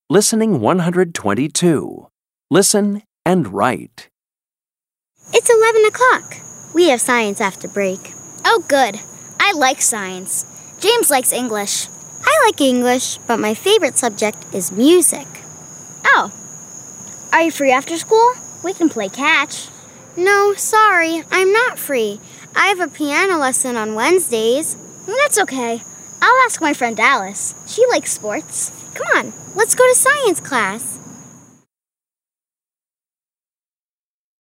Listening 122. Listen and write. It's 11 o'clock. We have science after break. Oh, good. I like science. James likes English. I like English, but my favorite subject is music. Oh. Are you free after school? We can play catch. No, sorry, I'm not free. I have a piano lesson on Wednesdays. That's okay. I'll ask my friend Alice. She likes sports. Come on, let's go to science class.